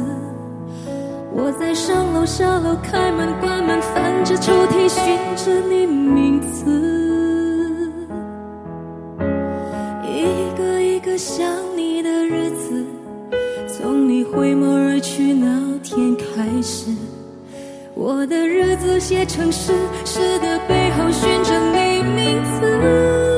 我在上楼下楼，开门关门，翻着抽屉寻着你名字，一个一个想你的日子，从你回眸而去那天开始，我的日子写成诗，诗的背后寻着你名字。